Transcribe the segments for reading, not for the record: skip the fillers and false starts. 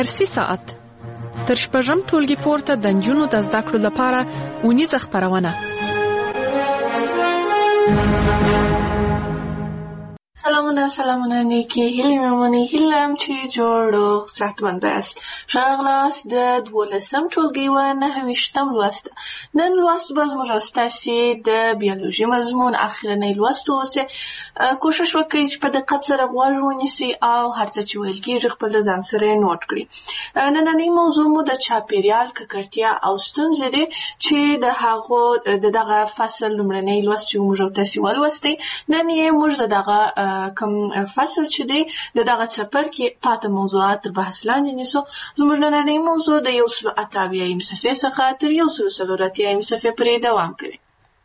درسي ساعت تر شپږم ټولګي پورته د نجونو د زده کړو لپاره اونیزه خپرونه. سلامونه نیکی هیلی میمونی هیلم چې جوړو صحتمند بایست. شاغلاست د 12م ټولګي و 9ویشتم لوست. نن لوست به زموږ ستاسې د بیولوژي مضمون اخرنی لوست اوسه. کوشش وکړئ چې په دقت سره غوږ ونیسئ او هر څه چې ویل کېږي خپل د ځان سره نوٹ کړئ. نننی موضوع مو د چاپیریال ککړتیا او ستونزې دي چې د هغو دغه فصل لومړنی لوست چې موږ تاسې ولوستئ. نن یې موږ دغه کوم فصل چې دی دغه څپر کې پاته موضوعات تر بحث لاندې نیسو. زموږ نننی موضوع د 188 صفحې څخه تر 140 صفحې پورې دوام کوي.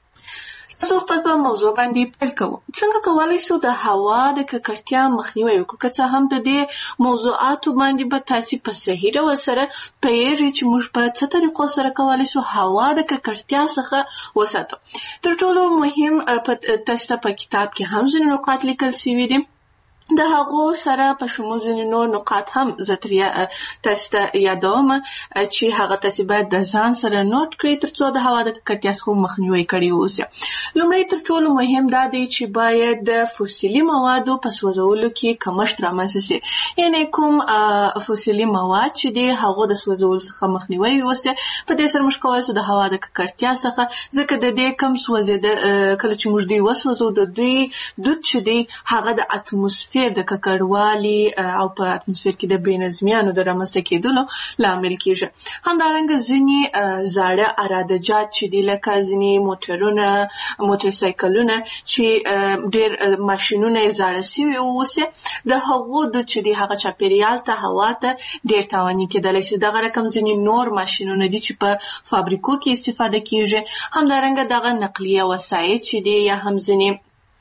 تاسو خپل په موضوع باندې پیل کوو. څنګه کولی شو د هوا د ککړتیا مخنیوی وکړو؟ که څه هم د دې موضوعاتو باندې به تاسې په صحیح ډول سره پوهیږئ چې موږ په څه طریقو سره کولی شو هوا د ککړتیا څخه وساتو. تر ټولو مهم تاسو ته په کتاب کې هم ځینې نقاط لیکل شوي دي. د هغو سره په شمول ځینې نور نقاط هم زه تاسو ته یادوم چې هغه تاسې باید د ځان سره نوٹ کړئ تر څو د هوا د ککړتیا څخه مخنیوی کړی واوسي. لومړی تر ټولو مهم دا دی چې باید د فوسیلي موادو په سوځولو کې کمښت رامنځته شي. یعنې کوم فوسیلي مواد چې دي هغو د سوځولو څخه مخنیوی ووسي. په دې سره موږ کولی شو د هوا د ککړتیا څخه ځکه د دې کم سوځېده کله چې موږ دوی وسوځو د دوی دود چې دی هغه د اتموسفیر د ککړوالي او په اتموسفیر کې د بېنظمیانو د رامنځته کېدلو لامل کېږي. همدارنګه ځینې زاړه عرادجات چې دي لکه ځینې موټرسایکلونه چې ډېر ماشینونه یې زاړه سوي اوسي د هغو دود چې دي هغه چاپېریال ته هوا ته ډېر تاواني کېدلی شي. دغه رقم ځینې نور ماشینونه دي چې په فابریکو کې استفاده کېږي. همدارنګه دغه نقلیه وسایط چې دي یا هم ځینې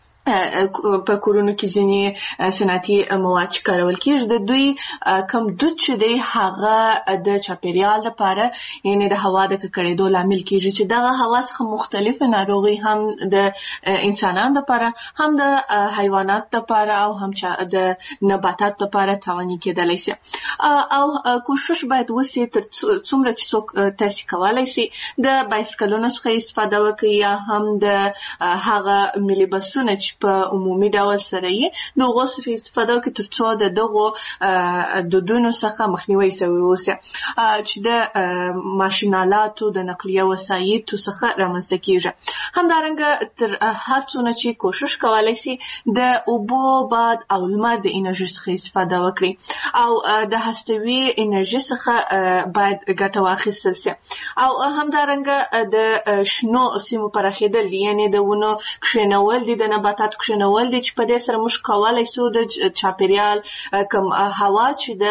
په کورونو کې ځینې صنعتي مواد چې کارول کېږي د دوی کم دود چې دی هغه د چاپېریال لپاره یعنې د هوا د ککړېدو لامل کېږي چې دغه هوا څخه مختلفې ناروغۍ هم د انسانانو لپاره هم د حیواناتو لپاره او هم د نباتاتو لپاره تاواني کېدلی شي. او کوشش باید وسي تر څومره چې څوک تاسې کولی شي د بایسکلونو څخه استفاده وکړي یا هم د هغه ملي بسونه چې په عمومي ډول سره یې د هغو څخه استفاده وکړي تر څو د دغو دودونو څخه مخنیوی شوی اوسي چې د ماشینالاتو د نقلیه وسایطو څخه رامنځته کېږي. همدارنګه تر هر څونه چې کوشش کولی شي د اوبو باد او لمر د انرژي څخه استفاده وکړي او د هستوي انرژي څخه باید ګټه واخیستل شي. او همدارنګه د شنو سیمو پراخېدل دي یعنې د ونو کښېنول دي د نباتاتو کښېنول دي چې په دې سره موږ کولی شو د چاپېریال کوم هوا چې د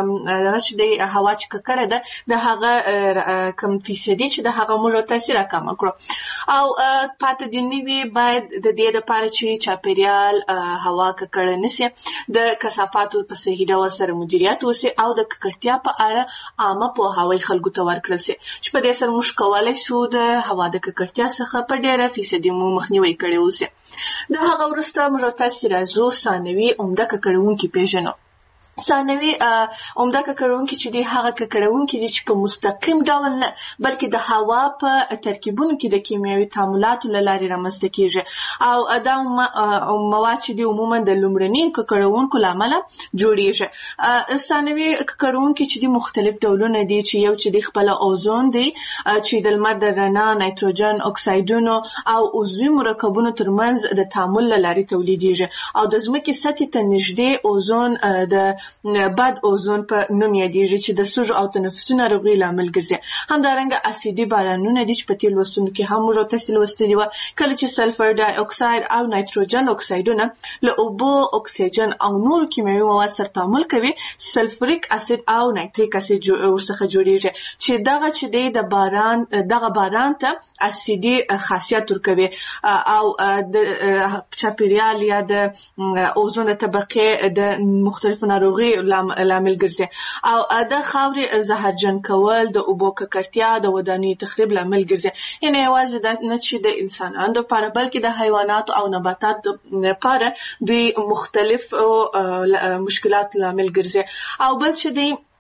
هوا چې ککړه ده د هغه کم فیصدي چې د هغه موږ تاسې راکمه کړو. او پاته دې نه وي باید د دې دپاره چې چاپېریال هوا ککړه نه شي د کثافاتو په صحیح ډول سره مدیریت وشي او د ککړتیا په اړه عامه پوهاوی خلکو ته ورکړل شي چې په دې سره موږ کولی شو د هوا د ککړتیا څخه په ډېره فیصدي مو مخنیوی کړی اوسي. د هغه وروسته موږ تاسې راځو ثانوي عمده ککړونکي پېژنو. ثانوي عمده ککړونکي چې دي هغه ککړونکي دي چې په مستقیم ډول نه بلکې د هوا په ترکیبونو کې د کیمیاوي تعاملاتو له لارې رامنځته کېږي او دا مواد چې دي عموما د لومړني ککړونکو له امله جوړېږي. ثانوي ککړونکي چې دي مختلف ډولونه دي چې یو چې دي خپله اوزون دی چې د لمر د رڼا نایتروجن اکسایدونو او عضوي مرکبونو ترمنځ د تعامل له لارې تولیدېږي او د ځمکې سطحې ته نږدې اوزون د بد اوزون په نوم یادېږي چې د سږو او تنفسي ناروغیو لامل ګرځي. همدارنګه اسیدي بارانونه دي چې په تېر لوستونو کې هم موږ تاسې لوستلي وه کله چې سلفر ډای اکساید او نایتروجن اکسایدونه له اوبو اکسیجن او نورو کیمیاوي مواد سره تعامل کوي سلفریک اسید او نایتریک اسید ورڅخه جوړېږي چې دغه چې دی دغه باران ته اسیدي خاصیت ورکوي او د چاپېریال یا د اوزون د طبقې د مختلفو ناروغي لامل ګرځي او د خاورې زهرجن کول د اوبو ککړتیا د ودانیو تخریب لامل ګرځي. یعنې یوازې دا نه چې د انسانانو لپاره بلکې د حیواناتو او نباتاتو لپاره دوی مختلف مشکلات لامل ګرځي. او بل چې دی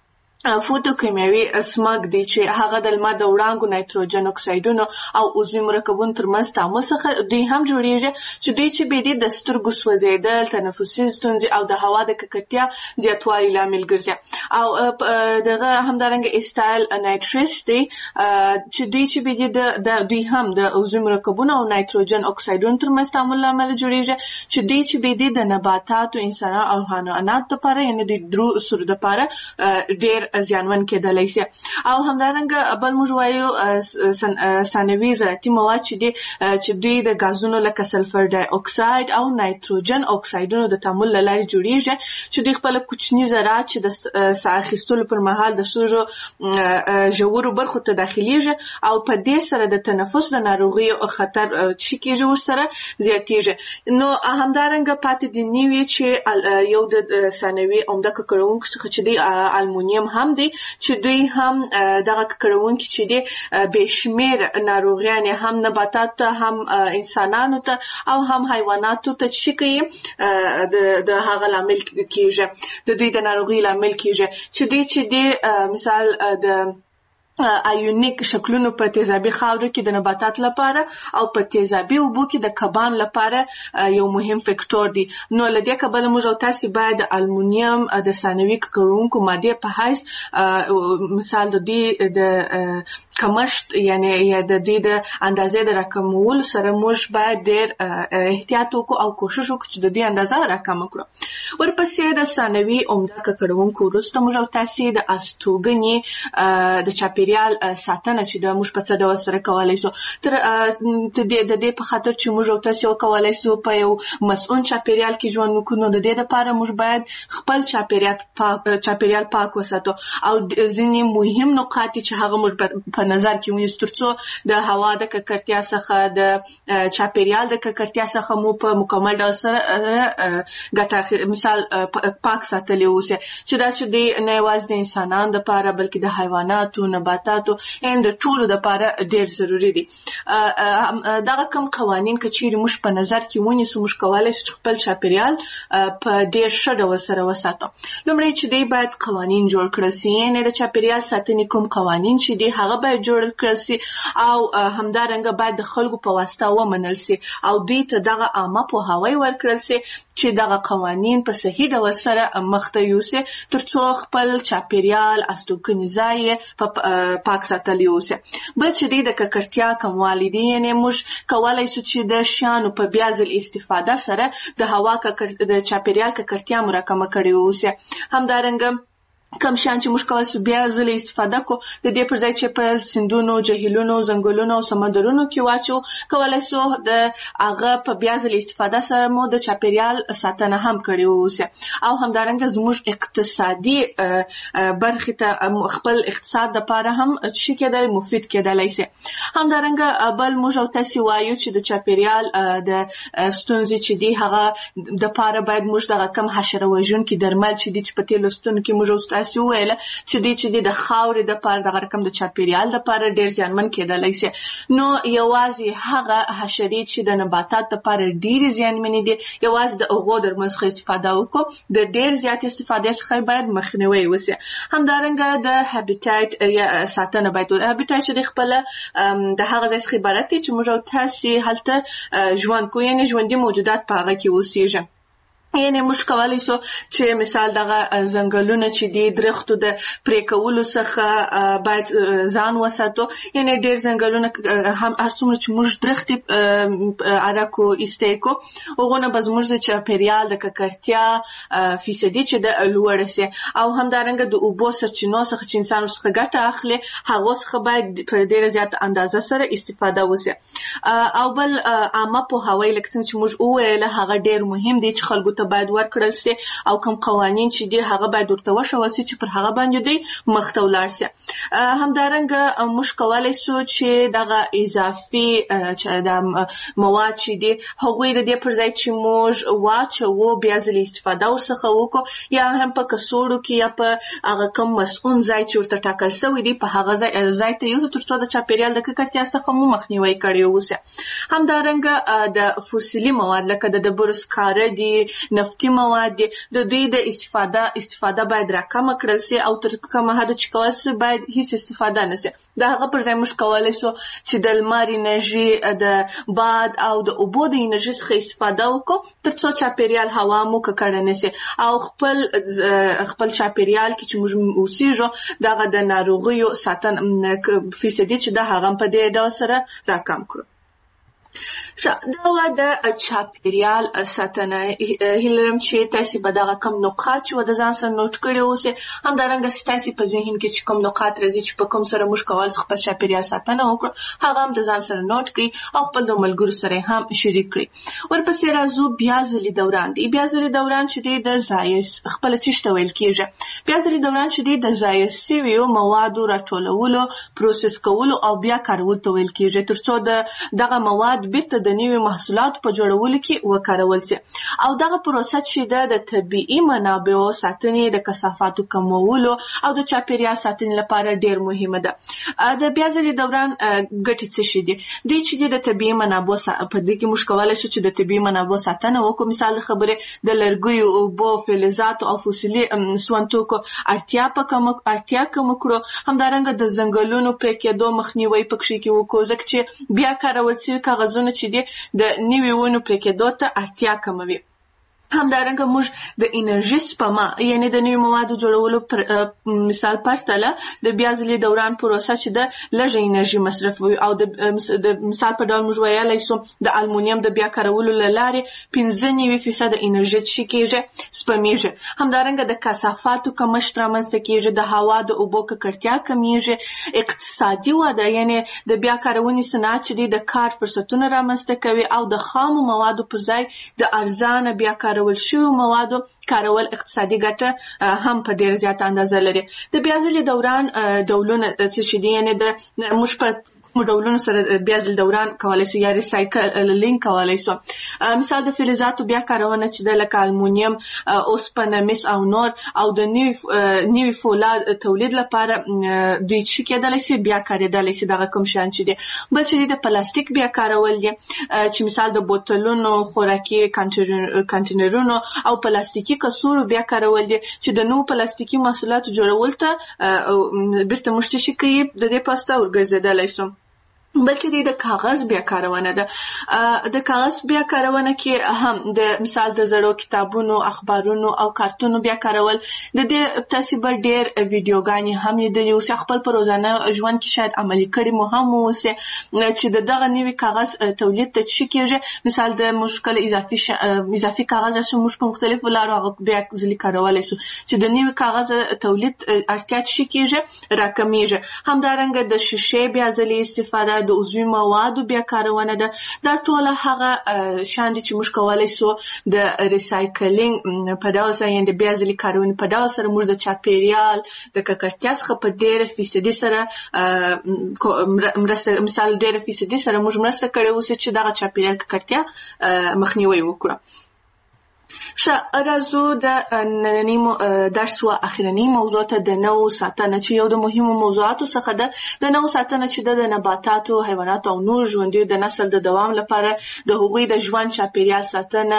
فوتوکیمیاوي سمګ دی چې هغه د لمر د وړانګو نایتروجن اکسایډونو او عضوي مرکبونو ترمنځ تعامل څخه دوی هم جوړیږي چې دوی چې به د سترګو سوځیدل، تنفسي ستونزې او د هوا د ککړتیا زیاتوالي لامل ګرځي. او دغه همدارنګه ایستایل نایتریټس دی چې دوی چې به دوی هم د عضوي مرکبونو او نایتروجن اکسایډونو ترمنځ تعامل لامل جوړیږي چې دوی چې به د نباتاتو، انسانانو او حیواناتو لپاره یعنې د درو سرو لپاره ډېر زیانمن کېدلی شي. او همدارنګه بل موږ وایو ثانوي زراعتي مواد چې دوی د غازونو لکه سلفر ډای اکساید او نایتروجن اکسایډونو د تعامل له لارې جوړیږي چې دوی خپل کوچني ذرات چې د ساه اخیستلو پر مهال د سږو ژورو برخو ته داخليږي او په دې سره د تنفس د ناروغیو خطر چې کېږي ورسره زیاتېږي. نو همدارنګه پاتې دي نیوي چې یو د ثانوي عمده ککړونکو څخه چې دی المونیم هم دی چې دوی هم دغه ککړونکي چې دی بشمیر ناروغیان هم نباتات ته، هم انسانانو ته او هم حیواناتو ته چې کوي د هغه لامل کېږي، د دوی د ناروغي لامل کېږي چې دی مثال د ایونیک شکلونو په تیزابي خاورو کې د نباتات لپاره او په تیزابي اوبو کې د کبان لپاره یو مهم فکتور دی. نو له دې کبله موږ او تاسو باید المونیم د ثانوي ککړونکو ماده په حیث مثال د دې د کمښت یعنی د دې د اندازې د راکمولو سره موږ باید ډېر احتیاط وکړو او کوشش وکړو چې د دې اندازه راکم کړو. ورپسې د ثانوي عمده ککړونکو وروسته موږ او تاسو د استوګنې د چاپیریال ساتنه چې د موږ په څه ډول سره کولای شو تر د دې په خاطر چې موږ او تاسو کولای شو په یو مسؤل چاپیریال کې ژوند وکړو. د دې لپاره موږ باید خپل چاپیریال پاک وساتو او ځینې مهم نقاط چې هغه موږ په نظر کې ونیسو ترڅو د هوا د ککړتیا څخه، د چاپیریال د ککړتیا څخه مو په مکمل ډول سره ګټه مثال پاک ساتلی اوسه چې دا چې د نه یوازې د انسانانو لپاره بلکې د حیواناتو، نباتاتو د ټولو لپاره ډېر ضروری دي. دغه کوم قوانین که چیرې موږ په نظر کې ونیسو موږ کولای شو خپل چاپیریال په ډېر ښه ډول سره وساتو. لومړی چې دی باید قوانین جوړ کړل شي، یعنې د چاپیریال ساتنې کوم قوانین چې دی هغه باید جوړ کړل شي او همدارنګه باید د خلکو په واسطه ومنل شي او دوی ته دغه عامه پوهاوی ورکړل شي چې دغه قوانین په صحیح ډول سره مخته یوسي ترڅو خپل چاپیریال استوګنې ځای په پاک ساتلی اوسه. بل چې دی د ککړتیا کموالی دی، یعنې موږ کولای شو چې د شیانو په بیا ځل استفاده سره د هوا د چاپیریال ککړتیا مراکمه کړې اوسه. همدارنګه کم شیان چې موږ کولای شو بیا ځل استفاده کو د دې پر ځای چې په سیندونو، جهیلونو، ځنګلونو او سمندرونو کې واچو کولای شو د هغه په بیا ځل استفاده سره مو د چاپیریال ساتنه هم کړې اوسه. او همدارنګه زموږ اقتصادي برخې ته خپل اقتصاد لپاره هم چې کېدای مفید کېدلی شي. همدارنګه بل موږ او تاسو وایو چې د چاپیریال د ستونزې چې دی هغه د لپاره باید موږ دغه کم حشره وژونکي درمل چې دی چې په تېرو لوستونو کې موږ تاسو ویل چې د خاورې د لپاره دغه رقم د چاپیریال لپاره ډېر زیانمن کېدلی شي. نو یوازې هغه حشرې چې د نباتات لپاره ډېرې زیانمنې دي یوازې د هغو درملو څخه استفاده وکړو، د ډېر زیات استفادې څخه باید مخنیوی وشي. همدارنګه د هابیټایټ ساتنه باید هابیټایټ چې خپل د هغه ځای څخه عبارت دی چې موږ او تاسو هلته ژوند کوو، یعنې ژوندي موجودات په هغه کې اوسېږي. یعنې موږ کولای شو چې مثال دغه ځنګلونه چې دی درختو د پرې کولو څخه باید ځان وساتو، یعنې ډېر ځنګلونه هم هر څومره چې موږ درختې عرکو ایستی کو هغونه به زموږ د چاپیریال د ککړتیا فیصدي چې د لوړه شي. او همدارنګه د اوبو سرچینو څخه چې انسان څخه ګټه اخلي هغو څخه باید په ډېره زیاته اندازه سره استفاده وشي. او بل عامه پوهاوی لکه څنګه چې موږ وویل هغه ډېر مهم دی چې خلکو باید ورکړل شي او کوم قوانین چې دی هغه باید ورته وښول شي چې پر هغه باندې دوی مخته ولاړ شي. همدارنګه موږ کولای شو چې دغه اضافي د مواد چې دی هغوی د دې پر ځای چې موږ واچوو بیا ځلې استفاده ورڅخه وکړو یا هم په کڅوړو کې یا په هغه کوم مسؤل ځای چې ورته ټاکل شوی دی په هغه ځای ته یوسو ترڅو د چاپیریال د ککړتیا څخه مو مخنیوی کړی اوسه. همدارنګه د فوسیلي مواد لکه د ډبرو سکاره دي، نفتي مواد دي د دوی د استفاده باید راکمه کړل سي او تر کومه حد چې کول سي باید هیڅ استفاده نه سي. دا هغه پر ځای موږ کولای سو چې د لمر انرژي د باد او د اوبو د انرژي څخه استفاده وکړو ترڅو چاپیریال هوا مو ککړه نه سي او خپل چاپیریال کې چې موږ اوسېږو دغه د ناروغیو ساتنه فیصدي چې د هغه په دې ډول سره راکم کړو. دا د چاپیریال ساتنه هیلم چې تاسو به دغه کم نقاط چې د ځان سره نوٹ کړی اوسه همدارنګه تاسو په ذهن کې چې کوم نقاط راځي چې په کوم سره موږ کول خپل چاپیریال ساتنه وکړو هغه هم د ځان سره نوٹ کړئ او خپل د ملګرو سره هم شریک کړئ. ورپسې راځو بیا ځلې دوران دی. بیا ځلې دوران چې د ضایع خپل چشته ویل کیږي. بیا ځلې دوران چې د ضایع شویو موادو راټولولو پروسس کولو او بیا کارول ته ویل کیږي ترڅو دغه مواد بیرته د نوي محصولاتو په جوړولو کې وکارول شي او دغه پروسه چې د طبيعي منابعو ساتنې د کثافاتو کمولو او د چاپیریال ساتنې لپاره ډیر مهمه ده. د بیا ځلې دوران ګټې څه شي دي؟ دوی چې د طبيعي منابعو په دې کې موږ کولای شو چې د طبيعي منابعو ساتنه وکړو. مثال خبره د لرګیو اوبو فلزاتو او فوسیلي سونتوکو اړتیا کم کړو. همدارنګه د ځنګلونو پرې کېدو مخنیوي پکې کې وکړو ځکه چې بیا کارول شوي کاغذونه چې د نوي ونو پرې کېدو ته اړتیا کموي. همدارنګه موږ د انرژي سپما یعنی د نوي موادو جوړولو مثال پرتله د بیا ځلې دوران پروسه چې د لږه انرژي مصرفوي او د مثال په ډول موږ ویلای شو د المونیم د بیا کارولو لاره 95% انرژي چې کېږي سپمیږي. همدارنګه د کثافاتو کمښت رامنځته کېږي، د هوا د اوبو ککړتیا کمیږي، اقتصادي وده یعنی د بیا کارونې صنعت چې د کار فرصتونه رامنځته کوي او د خامو موادو پر ځای د ارزانه بیا کارول شو موادو کارول اقتصادي ګټه هم په ډیر زیات اندازه لري. د بیا ځلې دوران ډولونه څه دي؟ یعنی د موږ په ډولونو سره بیا ځل دوران کولای شو یا ریسایکلینګ کولای شو. مثال د فلزاتو بیا کارونه چې د لکه المونیم، اوسپنه، مس او نور او د نوي فولاد تولید لپاره دوی چې کېدلی شي بیا کارېدلی شي دغه کوم شیان چې دي. بل چې د پلاستیک بیا کارول دي چې مثال د بوتلونو، خوراکي کانټینرونو او پلاستیکي کڅوړو بیا کارول دي چې د نوو پلاستیکي محصولاتو جوړول ته بیرته موږ چې کوي د دې پاسته ورګرځېدلی شو. بلکې د کاغذ بیا کارونه ده. د کاغذ بیا کارونه کې هم د مثال د زړو کتابونو، اخبارونو او کارتونو بیا کارول د دې تاسو به ډېر ویډیوګانې هم لیدلې اوس خپل په روزانه ژوند کې شاید عملي کړي مو هم اوس چې دغه نوي کاغذ تولید ته چې کېږي مثال د مشکل اضافي کاغذ چې موږ په مختلفو لارو بیا ځلې کارولای شو چې د نوي کاغذ تولید اړتیا چې کېږي راکمیږي. همدارنګه د شیشې بیا ځلې استفاده د عضوي موادو بیا کارونه ده. دا ټول هغه شان دي چې موږ کولای شو د ریسایکلینګ په ډول سره یعنی د بیا ځلې کارونې په ډول سره موږ د چاپیریال د ککړتیا څخه په ډېره فیصدي سره مرسته مثال ډېره فیصدي سره موږ مرسته کړې اوس چې دغه چاپیریال ککړتیا مخنیوي وکړو. راځو د نننی درس و اخرنی موضوع ته د نوو ساتنه چې یو د مهمو موضوعاتو څخه ده. د نوو ساتنه چې د نباتاتو، حیواناتو او نور ژوندیو د نسل د دوام لپاره د هغوی د ژوند چاپیریال ساتنه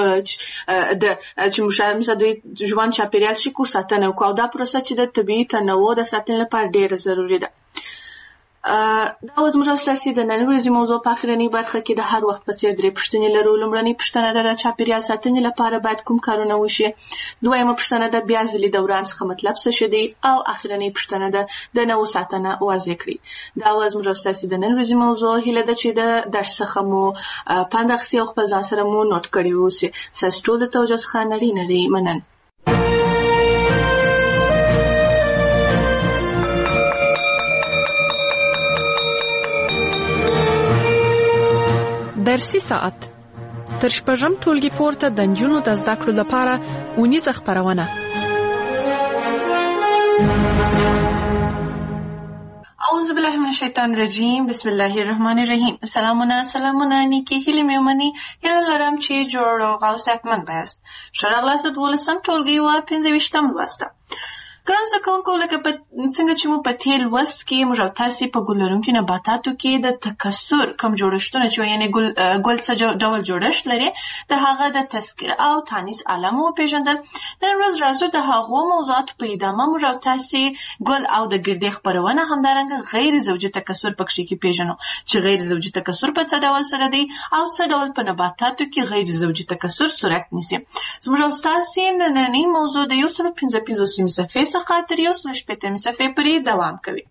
چې مشابه د ژوند چاپیریال شي کو ساتنه وکړو. دا پروسه چې د طبيعي تنوع د ساتنې لپاره ډیره ضروری ده. دا اوس موږ تاسو د نن ورځې موضوع په اخرنی برخه کې د هر وخت په څیر درې پوښتنې لرو. لومړنۍ پوښتنه د چاپیریال ساتنې لپاره باید کوم کارونه وشي؟ دویمه پوښتنه د بیا ځلې دوران څخه مطلب څه شي او اخرنۍ پوښتنه د نوو ساتنه واضح کړي. دا اوس موږ تاسو د نن ورځې موضوع هیله ده چې د درس څخه مو پند اخیستی او خپل ځان سره مو نوٹ کړی اوسئ. تاسو ټول د توجه څخه نړۍ مننه. درسي ساعت تر شپږم ټولګي پورته د نجونو د زده کړو لپاره اونیزه خپرونه. اعوذ بالله من الشیطان الرجیم. بسم الله الرحمن الرحیم. سلامونه نیکی هیله میمنی هیله لرم چې جوړ او غوث صحتمند باشید. شرغلاست 12 ټولګي و 25 لوسته. ګران زده کوونکو لکه څنګه چې مو په تېر لوست کې موږ او تاسې په ګل لرونکي نباتاتو کې د تکثر کوم جوړښتونه چې یعنې ګل څه ډول جوړښت لري د هغه د تذکر او تانیث عالم وپېژندل. نن ورځ راځو د هغو موضوعاتو په ادامه موږ او تاسې ګل او د ګردې خپرونه همدارنګه غیر زوجي تکثر پکښې کې پېژنو چې غیر زوجي تکثر په څه ډول سره دی او څه ډول په نباتاتو کې غیر زوجي تکثر صورت نیسي. زموږ او ستاسې نننۍ موضوع د 155 صفحې څخه تر 160 صفحې پورې دوام کوي.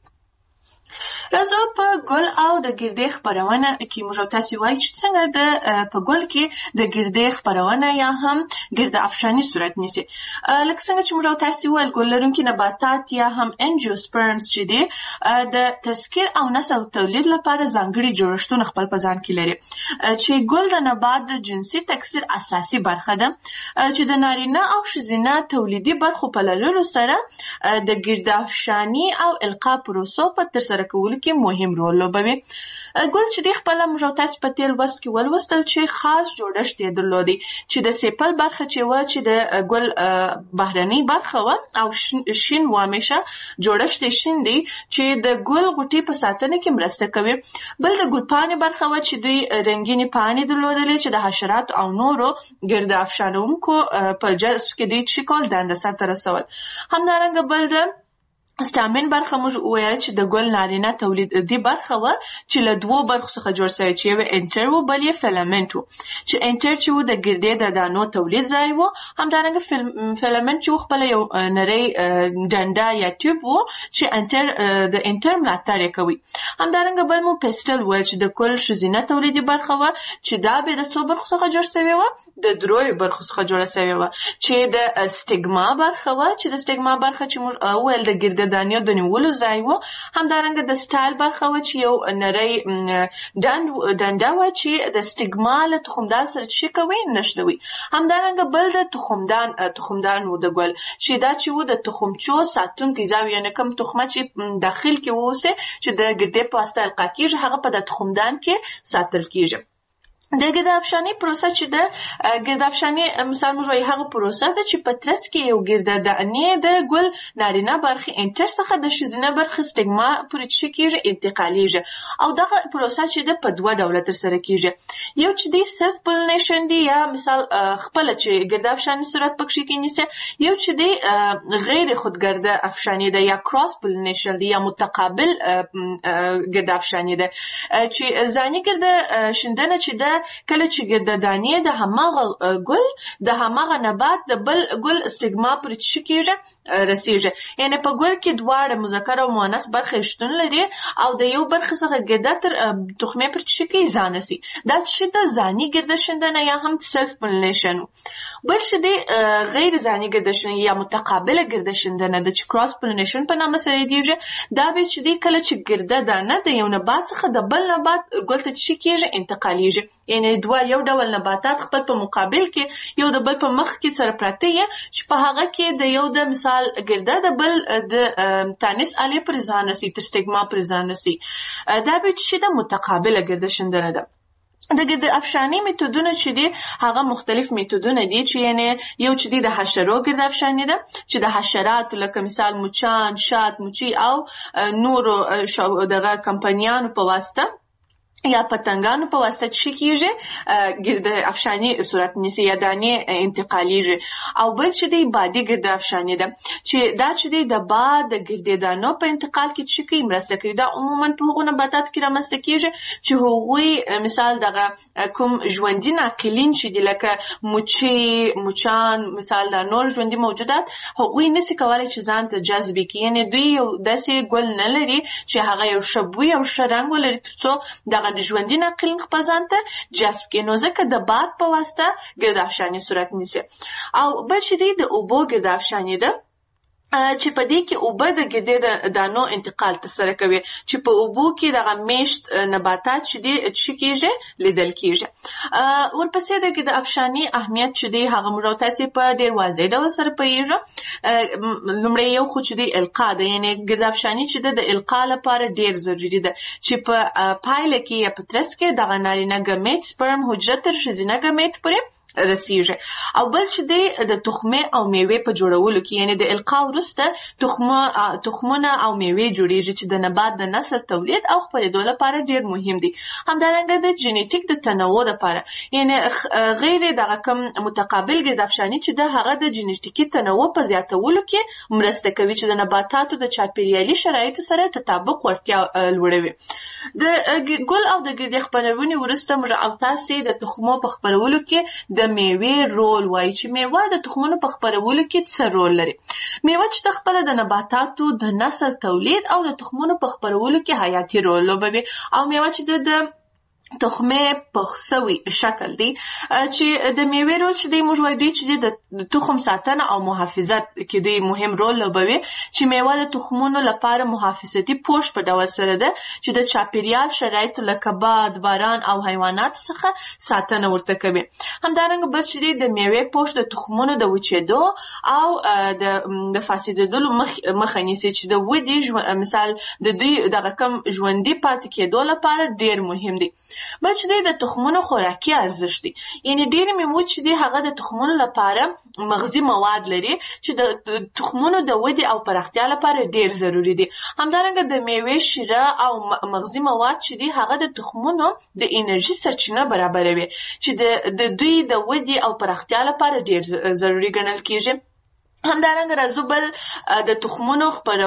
راځو په ګل او د ګردې خپرونه کې موږ تاسو وایي چې څنګه په ګل کې د ګردې خپرونه یا هم ګرده افشانی صورت نیسي. لکه څنګه چې موږ تاسو وایي ګل لرونکي نباتات یا هم انجیوسپرمز چې دي د تذکر او نسل تولید لپاره ځانګړي جوړښتونه خپل په ځان کې لري چې ګل د نبات د جنسي تکثیر اساسي برخه ده چې د نارینه او ښځینه تولیدي برخو په لرلو سره د ګرده افشانی او القا پروسو په ترسره کولو کې مهم رول لوبوي. ګل چې دی خپله موږ تاسو په تېر لوست کې ولوستل چې خاص جوړښت یې درلودی چې د سیپل برخه چې وه چې د ګل بهرنۍ برخه وه او شین و همیشه جوړښت یې شین دی چې د ګل غوټې په ساتنه کې مرسته کوي. بل د ګل پاڼې برخه وه چې دوی رنګینې پاڼې درلودلې چې د حشراتو او نورو ګرده افشانونکو په جذب کې دوی څه کول دنده سرته رسول. همدارنګه بل د سټامن برخه موږ وویل چې د ګل نارینه تولیدي برخه وه چې له دوو برخو څخه جوړ شوی چې یو انټر و بل یې فیلامنټ و چې انټر چې و د ګردې د دانو تولید ځای و. همدارنګه فیلامنټ چې و خپله یو نری ډنډه یا ټیوب و چې د انټر ملاتړ یې کوي. همدارنګه بل مو پیسټل ویل چې د ګل ښځینه تولیدي برخه وه چې دا بیا د څو برخو څخه جوړ شوې وه د دریو برخو څخه جوړه شوې وه چې د سټیګما برخه وه چې د سټیګما برخه چې موږ ویل د ګردې دانیو د نیولو ځای و. همدارنګه د سټایل برخه وه چې یو نری ډنډه وه چې د سټیګما له تخمدان سره څه کوي نښلوي. همدارنګه بل د تخمدان و د ګل چې دا چې و د تخمچو ساتونکی ځای یعنې کوم تخمه چې داخل کې واوسي چې د ګردې په واسطه القا کېږي هغه په د تخمدان کې ساتل کېږي. د ګرده افشانی پروسه چې د ګرده افشانی مثال موږ وایي هغه پروسه ده چې په ترڅ کې یو ګرده دانې د ګل نارینه برخې انټر څخه د ښځینه برخې سټیګما پورې څه کېږي انتقالیږي او دغه پروسه چې ده په دوه ډوله ترسره کېږي. یو چې دی سلف پولینیشن دی یا مثال خپله چې ګرده افشانی صورت پکښې کې نیسي. یو چې دی غیر خودګرده افشانی ده یا کراس پولینیشن دی یا متقابل ګرده افشانی ده چې ځاني ګرده شیندنه چې ده کله چې ګرده دانې د هماغه ګل د هماغه نبات د بل ګل سټیګما پورې څه کېږي رسیږي. یعنې په ګل کې دواړه مذکر او مؤنث برخې شتون لري او د یو برخې څخه ګرده تر تخمې پورې څه کوي ځان رسي. دا چې د ځاني ګرده شیندنه یا هم سلف پولینیشن. بل چې دی غیر ځاني ګرده شیندنه یا متقابله ګرده شیندنه د چې کراس پولینیشن په نامه سره یادېږي. دا به چې دی کله چې ګرده دانه د یو نبات څخه د بل نبات ګل ته څه کېږي انتقالیږي. یعنې دوه یو ډول نباتات خپل په مقابل کې یو د بل په مخ کې سره پراته یې چې په هغه کې د یو د مثال ګرده د بل د تانیث آلې پورې ځان رسي تر سټیګما پورې ځان رسي. دا به چې د متقابله ګرده شیندنه ده. د ګرده افشانی میتودونه چې دي هغه مختلف میتودونه دي چې یعنې یو چې دی د حشرو ګرده افشانی ده چې د حشراتو لکه مثال مچان شات مچي او نورو دغه کمپنیانو په واسطه یا پتنګانو په واسطه چې کېږي ګرده افشانی صورت نیسي یا دانې انتقالیږي. او بل چې دی بادي ګرده افشانی ده چې دا چې دی د باد د ګردې دانو په انتقال کې چې کوي مرسته کوي. دا عموما په هغو نباتاتو کې رامنځته کېږي چې هغوی مثال دغه کوم ژوندي ناقلین چې دي لکه مچۍ مچان مثال دا نور ژوندي موجودات هغوی نسي کولی چې ځان ته جذبې کړي. یعنې دوی یو داسې ګل نه لري چې هغه یو ښه بوی او ښه رنګ ولري تر څو دغه د ژوندي ناقلین خپل ځان ته جذب کړي. نو ځکه د باد په واسطه ګرده افشاني صورت نیسي. او بل چې دی د اوبو ګرده افشاني ده چې په دې کې اوبه د ګردې د دانو انتقال ترسره کوي چې په اوبو کې دغه میشت نباتات چې دي چې کېږي لیدل کېږي. ورپسې د ګرده افشاني اهمیت چې دی هغه موږ تاسې په ډېر واضح ډول سره پوهېږو. لومړی یو خو چې دی القا ده یعنې ګرده افشاني چې ده د القا لپاره ډېر ضروري ده چې په پایله کې یا په ترڅ کې دغه نارینه ګمیټ سپرم حجره تر ښځینه ګمیټ پورې رسیږي. او بل چې د تخمه او میوه په جوړولو کې یعنی د القاء وروسته تخمونه او میوه جوړیږي چې د نبات د نسل تولید او خپرېدو لپاره ډیر مهم دي. همدارنګه د جینیټیک د تنوع لپاره یعنی غیر دغه کوم متقابل ګردافشانی چې د هغه د جینیټیکي تنوع په زیاتولو کې مرسته کوي چې د نباتاتو د چاپیریالي شرایطو سره تطابق ورتیا لوړوي. د ګل او د ګردې خپرونې وروسته موږ او تاسو د تخمو په خپرولو کې د میوه رول وایي چې میوه د تخمونو په خپرولو کې څه رول لري. میوه چې خپل د نباتاتو د نسل تولید او د تخمونو په خپرولو کې حیاتي رول لوبوي او میوه چې د تخمه پخسوي شکل دی چې د میوه رول چې د موږ وایي چې د تخم ساتنه او محافظت کې د مهم رول لوبوي چې میوه د تخمونو لپاره محافظتي پوښ په ډول سره ده چې د چاپیریال شرایط لکه باد، باران او حیوانات څخه ساتنه ورته کوي. همدارنګه بل چې د میوه پوښ د تخمونو د وچېدو او د فاسدېدلو مخه نیسي چې د ودې مثال د دوی دغه کم ژوندۍ پاتې کېدو لپاره ډیر مهم دي. بل چې د تخمونو خوراکي ارزښت دي یعنی ډیر میوه چې هغه د تخمونو لپاره مغذي مواد لري چې د تخمونو د ودې او پراختیا لپاره ډیر ضروری دي. همدارنګه د میوه شیره او مغذي مواد چې هغه د تخمونو د انرژي سرچینه برابروي چې د دوی د ودې او پراختیا لپاره ډیر ضروری ګڼل کیږي. همدارنګه راځو بل د تخمونو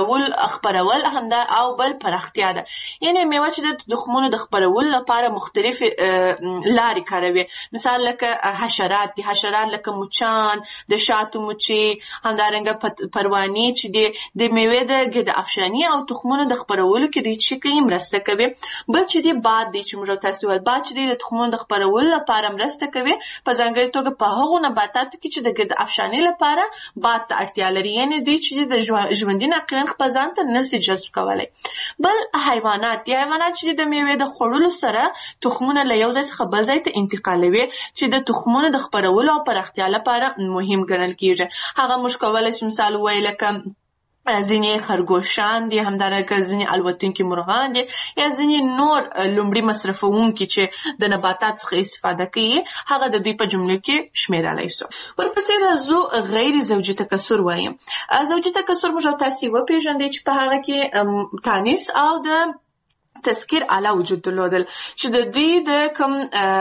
خپرول همدا او بل پراختیا ده. یعنی میوه چې د تخمونو د خپرولو لپاره مختلف لارې کاروي. مثال لکه حشرات لکه مچان، د شاتو مچۍ، همدارنګه پروانې چې د میوه د ګرد افشانی او تخمونو د خپرولو کې د چي کوي مرسته کوي. بل چې باد دی چې موږ تاسو ول باد چې د تخمونو د خپرولو لپاره مرسته کوي په ځانګړي توګه په هغو نباتاتو کې چې د ګرد افشانی لپاره باد ته اړتیا لري یعنی دوی چې د ژوندي ناقلین خپل ځان ته نشي جذب کولی. بل حیوانات چې د میوې د خوړلو سره تخمونه له یو ځای څخه بل ځای ته انتقالوي چې د تخمونو د خپرولو او پراختیا لپاره مهم ګڼل کیږي. هغه موږ کولای شو مثال ووایو لکه ځینې خرګوشان دي، همدارنګه ځینې الوتونکي مرغان دي یا ځینې نور لومړي مصرفونکي چې د نباتات څخه استفاده کوي هغه د دوی په جملو کې شمیرلی سو. ورپسې راځو غیر زوجي تکثر وایي. زوجي تکثر موږ تاسو وپېژندئ چې په هغه کې تانیث او د تذکر اعلی وجود درلودل چې د دوی د کوم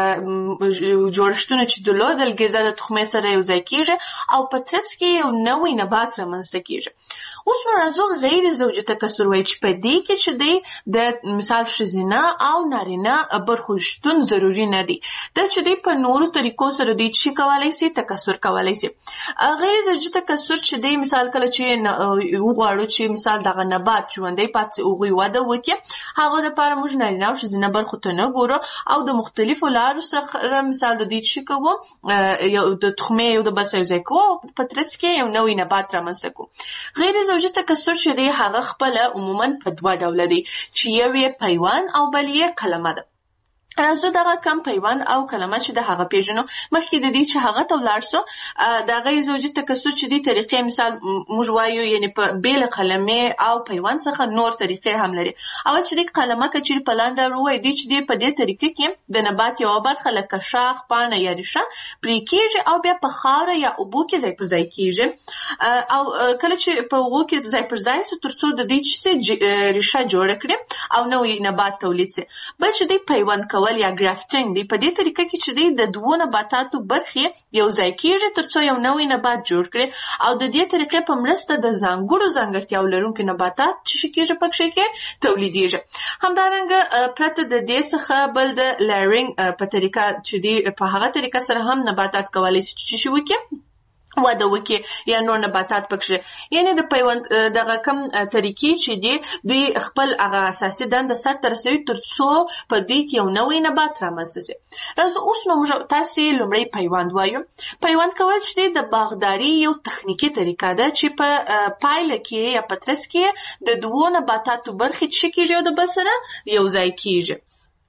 جوړښتونه چې درلودل ګرده د تخمې سره یو ځای کیږي او په ترڅ کې یو نوی نبات رامنځته کیږي. اوس نو راځو غیر زوجي تکثر وایي چې په دې کې چې د مثال ښځینه او نارینه برخو شتون ضروري نه دي. دا چې په نورو طریقو سره دوی چې کولی سي تکثر کولی سي. غیر زوجي تکثر چې دی مثال کله چې وغواړو چې مثال دغه نبات ژوندی پاتې سي هغوی وده وکړي هغه لپاره موږ نارینه او ښځینه برخو ته نه ګورو او د مختلفو لارو سره مثال د دې چې کوو یو د تخمې یو د بل سره یو ځای کوو په ترڅ کې یو نوی نبات رامنځته کوو. غیر زوجي تکثر چې دی هغه خپله عموما په دوه ډوله دی چې یو یې پیوند او بل یې کلمه ده. راځو دغه کم پیوند او کلمه چې د هغه پیژنو. مخکې د دې چې هغه ته ولاړ سو د غیر زوجي تکثر چې دی طریقې مثال موږ وایو یعنی په بیل کلمې او پیوند څخه نور طریقې هم لري. او چې د کلمه کچیر په لاندې وروي دی چې دی په دې طریقې کې د نبات یو برخه لکه شاخ، پاڼه یا ریښه پرې کیږي او بیا په خاوره یا اوبو کې ځای پر ځای کیږي او کله چې په اوبو کې ځای پر ځای سو ترڅو د دې چې ریښه جوړه کړي او نوی نبات تولید سي. بل چې دی پیوند یا ګرافټینګ دی په دې طریقه کې چې د دوو نباتاتو برخې یو ځای کیږي ترڅو یو نوی نبات جوړ کړي او د دې طریقې په مرسته د ځانګړتیاو لرونکي نباتات چې کیږي پکې کې تولیدېږي. همدارنګه پرته د دې څخه بل د لیرینګ په طریقه چې دی په هغه طریقه سره هم نباتات کولی شي چې وکړي وده وکړي یا نور نباتات پکې یعنی د پیوند دغه کم طریقې چې دی دوی خپل هغه اساسي دنده سرته رسوي ترڅو په دې کې یو نوی نبات رامنځته سي. راځو اوس نو موږ تاسو لومړی پیوند وایو. پیوند کول چې د باغداري یو تخنیکی طریقه ده چې په پایله کې یا په ترڅ کې د دوو نباتاتو برخې چې کیږي او د بل سره یو ځای کیږي.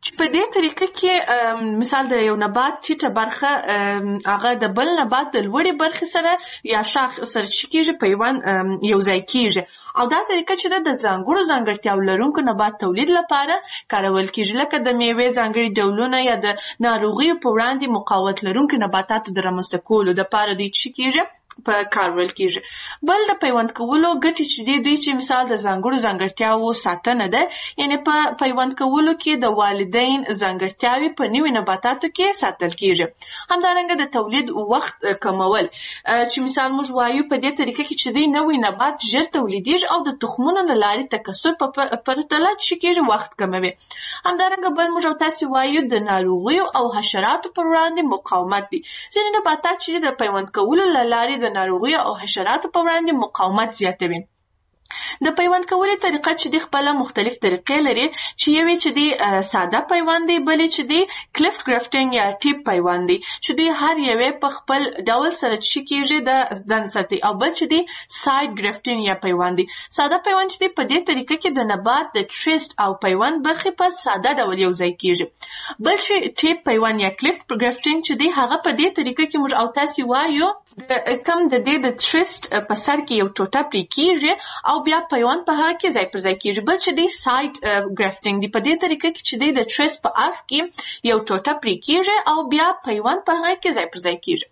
په دې طریقه کې مثال د یو نبات ټیټه برخه هغه د بل نبات د لوړې برخې سره یا شاخ سره کېږي پیوند یو ځای کېږي او دا طریقه چې د ځانګړو ځانګړتیاو لرونکو نبات تولید لپاره کارول کېږي لکه د میوې ځانګړي ډولونه یا د ناروغیو په وړاندې مقاومت لرونکو نباتاتو د رامنځته کولو دپاره دوی څه کېږي په کارول کېږي. بل د پیوند کولو ګټې چې دوی چې مثال د ځانګړو ځانګړتیاوو ساتنه ده یعنې په پیوند کولو کې د والدین ځانګړتیاوې په نوي نباتاتو کې ساتل کېږي. همدارنګه د تولید وخت کمول چې مثال موږ وایو په دې طریقه کې چې دوی نوی نبات ژر تولیدېږي او د تخمونو له لارې تکثر په پرتله چې کېږي وخت کموي. همدارنګه بل موږ او تاسې وایو د ناروغیو او حشراتو پر وړاندې مقاومت دي. ځینې نباتات چې د پیوند کولو له لارې د ناروغیو او حشراتو په وړاندې مقاومت زیاتوي. د پیوند کولو طریقه چې د خپل مختلف طریقې لري چې یوې چې دی ساده پیوند دی بلې چې دی کلیفت گرافټینګ یا ټیپ پیوند دی چې دی هر یوې په خپل ډول سره چې کېږي د دن ساتي او بل چې دی ساید گرافټینګ یا پیوند دی. ساده پیوند چې دی په دې طریقه کې د نبات د ټریسټ او پیوند برخې په ساده ډول یو ځای کېږي. بل چې ټیپ پیوند یا کلیفت گرافټینګ چې دی هغه په دې طریقه کې موږ او تاسې وایو کم د دې د ټریسټ په سر کې یو ټوټه پرې کېږي او بیا پیوند په هغه کې ځای پر ځای کېږي. بل چې دی ساید ګرافټینګ دی په دې طریقه کې چې دی د ټریسټ په اړخ کې یو ټوټه پرې کېږي او بیا پیوند په هغه کې ځای پر ځای کېږي.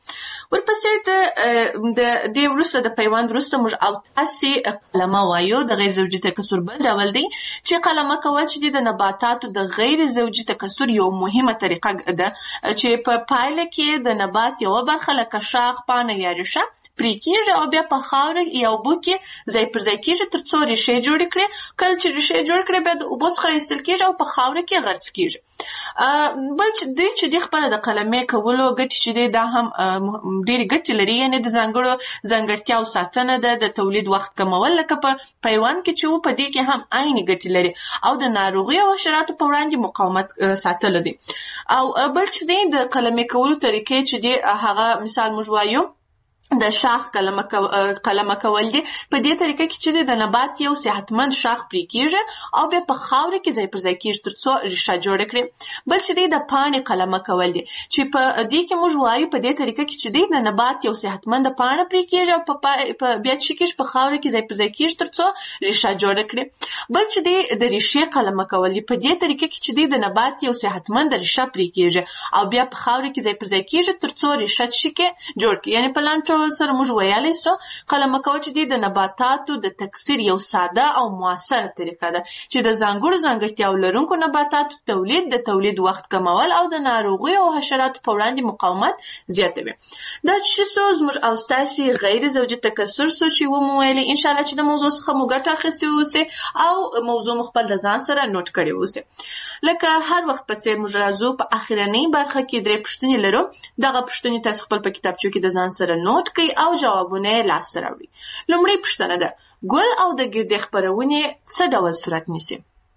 ورپسې د دې وروسته د پیوند وروسته موږ او تاسې قلمه وایو. د غیر زوجي تکثر بل ډول دی چې قلمه کول چې دی د نباتاتو د غیر زوجي تکثر یو مهمه طریقه ده چې په پایله کې د نبات یوه برخه لکه شاخ پاڼه یا ریښه پرې کېږي او بیا په خاوره یا اوبو کې ځای پر ځای کېږي تر څو ریښې جوړې کړي. کله چې ریښې جوړ کړي بیا د اوبو څخه ایستل کېږي او په خاوره کې غرڅ کېږي. بل چې دوی چې دی خپله د قلمې کولو ګټې چې دی دا هم ډېرې ګټې لري یعنې د ځانګړو ځانګړتیاو ساتنه ده د تولید وخت کمول لکه په پیوند کې چې و په دې کې هم عیني ګټې لري او د ناروغیو او حشراتو په وړاندې مقاومت ساتلو دي. او بل چې دی د قلمې کولو طریقې چې دی هغه مثال موږ وایو د شاخ قلمه کول دي. په دې طریقه کې چې د نبات یو صحتمند شاخ پرې کېږي او بیا په خاوره کې ځای پر ځای کېږي تر څو ریښه جوړه کړي. بل چې د پاڼې قلمه کول دي چې په دې کې موږ وایو په دې طریقه کې چې د نبات یو صحتمند پاڼه پرې کېږي او بیا چې کېږي په خاوره کې ځای پر ځای کېږي تر څو ریښه جوړه کړي. بل چې د ریښې قلمه کول دي په دې طریقه کې چې د نبات یو صحتمند ریښه پرې کېږي او بیا په خاوره کې ځای پر ځای کېږي تر څو ریښه جوړ کړي. یعنې په لاندې سره موږ ویلی سو قلمه کول چې دی د نباتاتو د تکثیر یو ساده او موثره طریقه ده چې د ځانګړو ځانګړتیاو لرونکو نباتاتو د تولید وخت کمول او د ناروغیو او حشراتو په وړاندې مقاومت زیاتوي. دا چې څه زموږ او ستاسې غیر زوجي تکثر څه چې ومو ویلي انشاءالله چې د موضوع څخه مو ګټه اخیستې اوسئ او موضوع مو خپل د ځان سره نوټ کړې اوسئ. لکه هر وخت په څېر موږ راځو په اخرنۍ برخه کې 3 پوښتنې لرو. دغه پوښتنې تاسو خپل په کتابچو کې د ځان سره نوټ کړئ او جوابونه یې لاسته راوړي. لومړۍ پوښتنه ده ګل او د ګردې خپرونې څه ډول صورت نیسي؟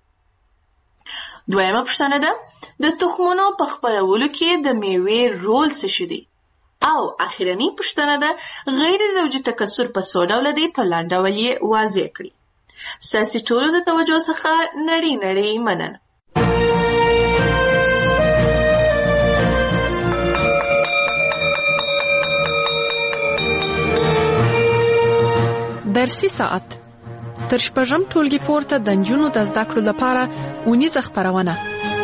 دویمه پوښتنه ده د تخمونو په خپرولو کې د میوې رول څه شی دی؟ او اخرنۍ پوښتنه ده غیر زوجي تکثر په څو ډوله دی؟ په لنډ ډول یې واضح کړي. ستاسې ټولو د توجه څخه نړۍ مننه. درسي ساعت تر شپږم ټولګي پورته د نجونو د زده کړو لپاره اونیزه خپرونه.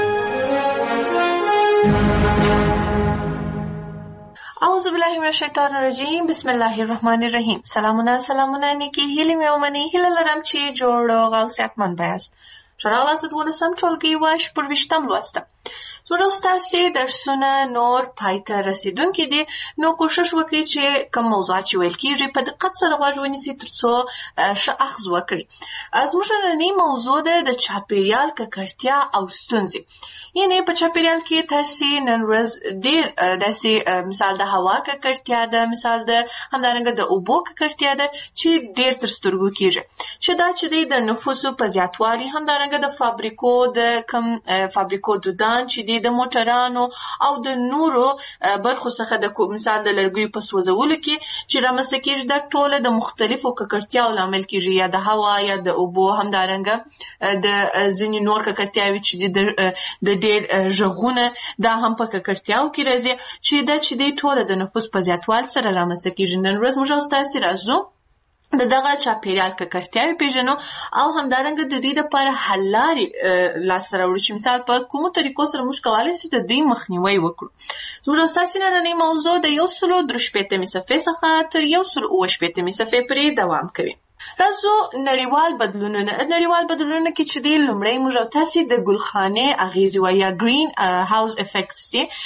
اعوذ بالله من الشیطان الرجیم بسم الله الرحمن الرحیم. سلامونه نیکی هیلې مې ومنئ. هیله لرم چې جوړ روغ او صحتمند بیاست. ښه راغلاست 12 ټولګي و 26 لوسته. زموږ او ستاسې درسونه نور پای ته رسېدونکي دي نو کوشش وکړئ چې کوم موضوعات چې ویل کېږي په دقت سره غوږ ونیسئ تر څو ښه اخذ وکړئ. زموږ نننۍ موضوع ده د چاپېریال ککړتیا او ستونزې. یعنې په چاپېریال کې تاسې نن ورځ ډېر داسې مثال د هوا ککړتیا ده، مثال د همدارنګه د اوبو ککړتیا ده چې ډېر تر سترګو کېږي چې دا چې دی د نفوسو په زیاتوالي همدارنګه د فابریکو دودان چې دی چې د موټرانو او د نورو برخو څخه د مثال د لرګیو په سوځولو کې چې رامنځته کېږي دا ټوله د مختلفو ککړتیاوو لامل کېږي، یا د هوا یا د اوبو، همدارنګه د ځینې نور ککړتیاوې چې د ډېر غږونه دا هم په ککړتیاوو کې راځي چې د ټوله د نفوس په زیاتوالي سره رامنځته کېږي. نن ورځ موږ او تاسې راځو د دغه چاپیریال ککړتیاوې پیژنو او همدارنګه د دوی لپاره حل لارې لاسته راوړو چې مثال په کومو طریقو سره موږ کولی شو د دوی مخنیوی وکړو. زموږ او ستاسې نننۍ موضوع د 163 صفحې څخه تر 168 صفحې پورې دوام کوي. راځو نړیوال بدلونونه کې چې دی لومړی موږ او تاسې د ګلخانې اغیزې وایي یا ګرین هاوس افیکټس